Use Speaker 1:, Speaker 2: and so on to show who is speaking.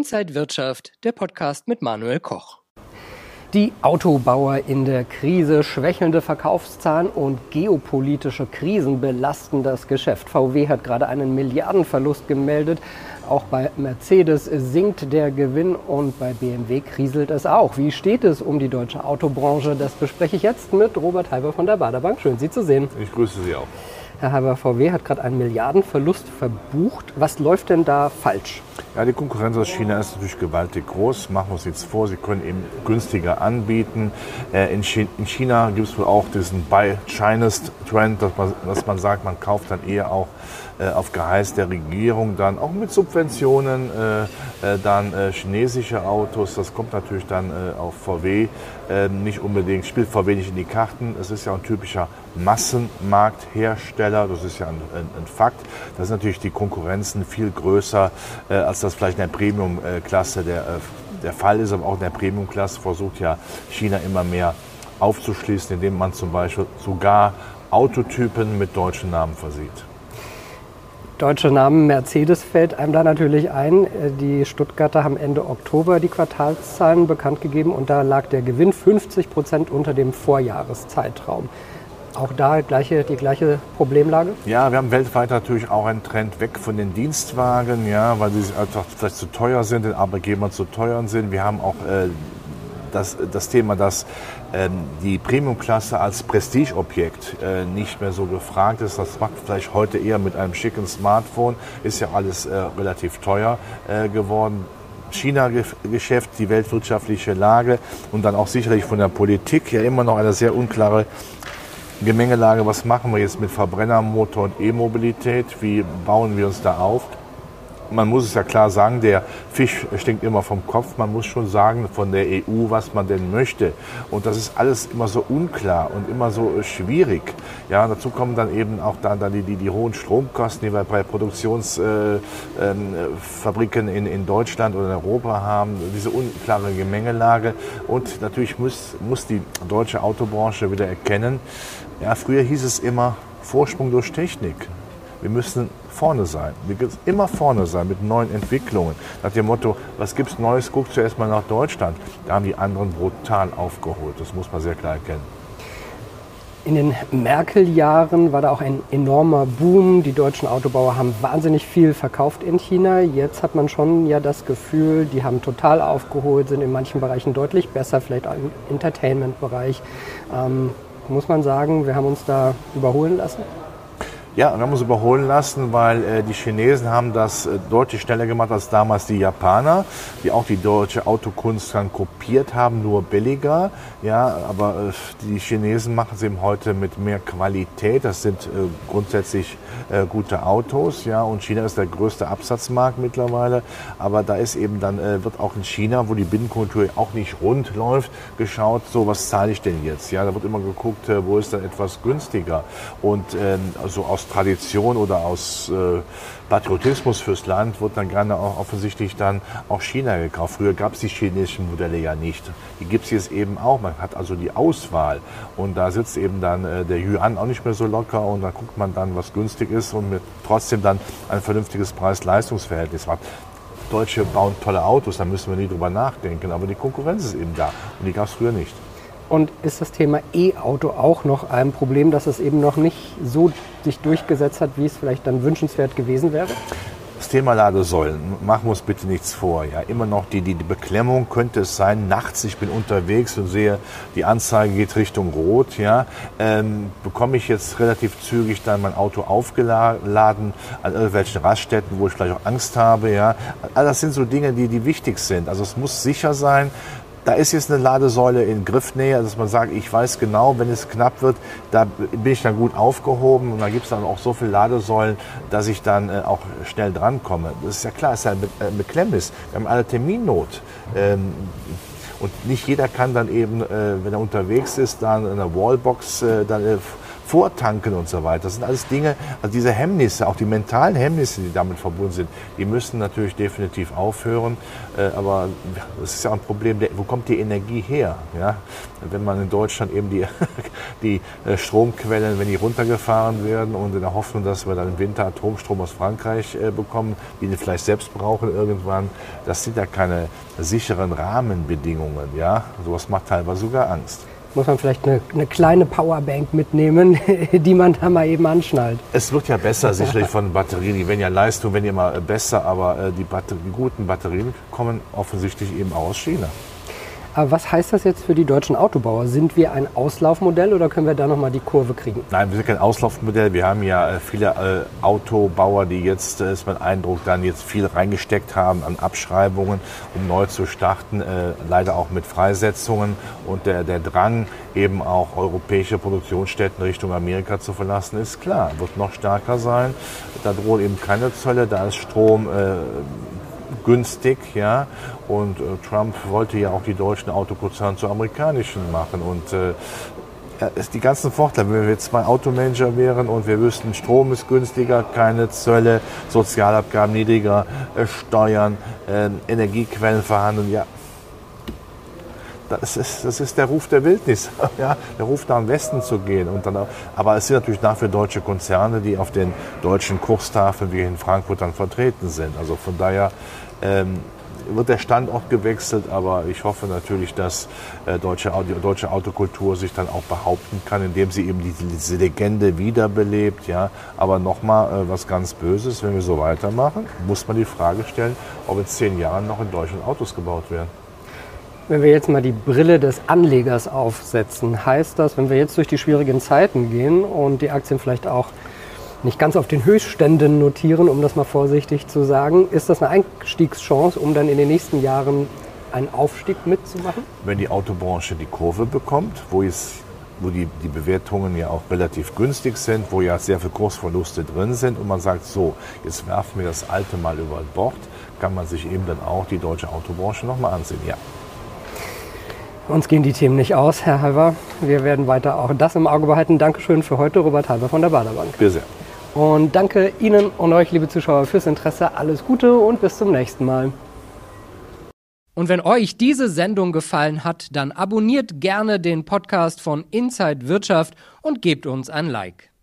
Speaker 1: Inside Wirtschaft, der Podcast mit Manuel Koch.
Speaker 2: Die Autobauer in der Krise, schwächelnde Verkaufszahlen und geopolitische Krisen belasten das Geschäft. VW hat gerade einen Milliardenverlust gemeldet. Auch bei Mercedes sinkt der Gewinn und bei BMW kriselt es auch. Wie steht es um die deutsche Autobranche? Das bespreche ich jetzt mit Robert Halber von der Baader Bank. Schön, Sie zu sehen.
Speaker 3: Ich grüße Sie auch.
Speaker 2: Herr Halber, VW hat gerade einen Milliardenverlust verbucht. Was läuft denn da falsch?
Speaker 3: Ja, die Konkurrenz aus China ist natürlich gewaltig groß. Machen wir uns nichts vor, sie können eben günstiger anbieten. In China gibt es wohl auch diesen Buy-Chinese-Trend, dass man sagt, man kauft dann eher auch auf Geheiß der Regierung, dann auch mit Subventionen, dann chinesische Autos. Das kommt natürlich dann auf VW nicht unbedingt, spielt VW nicht in die Karten. Es ist ja ein typischer Massenmarkthersteller, das ist ja ein Fakt. Da sind natürlich die Konkurrenzen viel größer, als das vielleicht in der Premium-Klasse der Fall ist. Aber auch in der Premium-Klasse versucht ja China immer mehr aufzuschließen, indem man zum Beispiel sogar Autotypen mit deutschen Namen versieht.
Speaker 2: Deutsche Namen Mercedes fällt einem da natürlich ein. Die Stuttgarter haben Ende Oktober die Quartalszahlen bekannt gegeben und da lag der Gewinn 50% unter dem Vorjahreszeitraum. Auch da die gleiche Problemlage? Ja, wir haben weltweit natürlich auch einen Trend weg von den Dienstwagen, ja, weil sie einfach vielleicht zu teuer sind, den Arbeitgebern zu teuer sind. Wir haben auch das Thema, dass die Premium-Klasse als Prestigeobjekt nicht mehr so gefragt ist. Das macht vielleicht heute eher mit einem schicken Smartphone, ist ja alles relativ teuer geworden. China-Geschäft, die weltwirtschaftliche Lage und dann auch sicherlich von der Politik ja immer noch eine sehr unklare Gemengelage. Was machen wir jetzt mit Verbrennermotor und E-Mobilität? Wie bauen wir uns da auf? Man muss es ja klar sagen, der Fisch stinkt immer vom Kopf. Man muss schon sagen von der EU, was man denn möchte. Und das ist alles immer so unklar und immer so schwierig. Ja, dazu kommen dann eben auch dann die hohen Stromkosten, die wir bei Produktionsfabriken in Deutschland oder in Europa haben. Diese unklare Gemengelage. Und natürlich muss die deutsche Autobranche wieder erkennen, ja, früher hieß es immer Vorsprung durch Technik. Wir müssen vorne sein. Wir müssen immer vorne sein mit neuen Entwicklungen. Nach dem Motto, was gibt's Neues, guck zuerst mal nach Deutschland. Da haben die anderen brutal aufgeholt. Das muss man sehr klar erkennen. In den Merkel-Jahren war da auch ein enormer Boom. Die deutschen Autobauer haben wahnsinnig viel verkauft in China. Jetzt hat man schon ja das Gefühl, die haben total aufgeholt, sind in manchen Bereichen deutlich besser, vielleicht auch im Entertainment-Bereich. Muss man sagen, wir haben uns da überholen lassen?
Speaker 3: Ja, wir haben uns überholen lassen, weil die Chinesen haben das deutlich schneller gemacht als damals die Japaner, die auch die deutsche Autokunst dann kopiert haben, nur billiger. Ja, aber die Chinesen machen es eben heute mit mehr Qualität. Das sind grundsätzlich gute Autos, ja, und China ist der größte Absatzmarkt mittlerweile. Aber da ist eben dann wird auch in China, wo die Binnenkonjunktur auch nicht rund läuft, geschaut, so was zahle ich denn jetzt? Ja, da wird immer geguckt, wo ist dann etwas günstiger? Und also aus Tradition oder aus Patriotismus fürs Land wird dann gerne auch offensichtlich dann auch China gekauft. Früher gab es die chinesischen Modelle ja nicht. Die gibt es jetzt eben auch. Man hat also die Auswahl und da sitzt eben dann der Yuan auch nicht mehr so locker und dann guckt man dann, was günstig ist und mit trotzdem dann ein vernünftiges Preis-Leistungs-Verhältnis hat. Deutsche bauen tolle Autos, da müssen wir nie drüber nachdenken, aber die Konkurrenz ist eben da und die gab es früher nicht.
Speaker 2: Und ist das Thema E-Auto auch noch ein Problem, dass es eben noch nicht so sich durchgesetzt hat, wie es vielleicht dann wünschenswert gewesen wäre?
Speaker 3: Das Thema Ladesäulen, machen wir uns bitte nichts vor. Ja, immer noch die Beklemmung könnte es sein, nachts, ich bin unterwegs und sehe, die Anzeige geht Richtung Rot. Ja, bekomme ich jetzt relativ zügig dann mein Auto aufgeladen an irgendwelchen Raststätten, wo ich vielleicht auch Angst habe. Ja, also das sind so Dinge, die wichtig sind. Also es muss sicher sein. Da ist jetzt eine Ladesäule in Griffnähe, dass man sagt, ich weiß genau, wenn es knapp wird, da bin ich dann gut aufgehoben und da gibt es dann auch so viele Ladesäulen, dass ich dann auch schnell drankomme. Das ist ja klar, es ist ja ein Beklemmnis. Wir haben alle Terminnot. Und nicht jeder kann dann eben, wenn er unterwegs ist, dann eine Wallbox dann Vortanken und so weiter. Das sind alles Dinge, also diese Hemmnisse, auch die mentalen Hemmnisse, die damit verbunden sind, die müssen natürlich definitiv aufhören. Aber das ist ja auch ein Problem, wo kommt die Energie her? Ja? Wenn man in Deutschland eben die Stromquellen, wenn die runtergefahren werden und in der Hoffnung, dass wir dann im Winter Atomstrom aus Frankreich bekommen, die wir vielleicht selbst brauchen irgendwann, das sind ja keine sicheren Rahmenbedingungen. Ja? Sowas macht teilweise sogar Angst.
Speaker 2: Muss man vielleicht eine kleine Powerbank mitnehmen, die man da mal eben anschnallt.
Speaker 3: Es wird ja besser sicherlich von Batterien. Die werden ja Leistung, werden ja immer besser, aber die guten Batterien kommen offensichtlich eben auch aus China.
Speaker 2: Aber was heißt das jetzt für die deutschen Autobauer? Sind wir ein Auslaufmodell oder können wir da nochmal die Kurve kriegen?
Speaker 3: Nein, wir sind kein Auslaufmodell. Wir haben ja viele Autobauer, die jetzt, ist mein Eindruck, dann jetzt viel reingesteckt haben an Abschreibungen, um neu zu starten, leider auch mit Freisetzungen. Und der Drang, eben auch europäische Produktionsstätten Richtung Amerika zu verlassen, ist klar, wird noch stärker sein. Da drohen eben keine Zölle, da ist Strom günstig, ja, und Trump wollte ja auch die deutschen Autokonzerne zu amerikanischen machen und die ganzen Vorteile, wenn wir jetzt zwei Automanager wären und wir wüssten, Strom ist günstiger, keine Zölle, Sozialabgaben niedriger, Steuern, Energiequellen vorhanden, ja. Das ist der Ruf der Wildnis, ja, der Ruf nach dem Westen zu gehen. Aber es sind natürlich nach wie deutsche Konzerne, die auf den deutschen Kurstafeln wie in Frankfurt dann vertreten sind. Also von daher wird der Standort gewechselt, aber ich hoffe natürlich, dass die deutsche Autokultur sich dann auch behaupten kann, indem sie eben diese Legende wiederbelebt. Ja. Aber nochmal was ganz Böses, wenn wir so weitermachen, muss man die Frage stellen, ob in 10 Jahren noch in Deutschland Autos gebaut werden.
Speaker 2: Wenn wir jetzt mal die Brille des Anlegers aufsetzen, heißt das, wenn wir jetzt durch die schwierigen Zeiten gehen und die Aktien vielleicht auch nicht ganz auf den Höchstständen notieren, um das mal vorsichtig zu sagen, ist das eine Einstiegschance, um dann in den nächsten Jahren einen Aufstieg mitzumachen?
Speaker 3: Wenn die Autobranche die Kurve bekommt, wo die Bewertungen ja auch relativ günstig sind, wo ja sehr viele Kursverluste drin sind und man sagt, so, jetzt werfen wir das Alte mal über Bord, kann man sich eben dann auch die deutsche Autobranche nochmal ansehen, ja.
Speaker 2: Uns gehen die Themen nicht aus, Herr Halver. Wir werden weiter auch das im Auge behalten. Dankeschön für heute, Robert Halver von der Baderbank.
Speaker 3: Bitte sehr.
Speaker 2: Und danke Ihnen und euch, liebe Zuschauer, fürs Interesse. Alles Gute und bis zum nächsten Mal.
Speaker 1: Und wenn euch diese Sendung gefallen hat, dann abonniert gerne den Podcast von Inside Wirtschaft und gebt uns ein Like.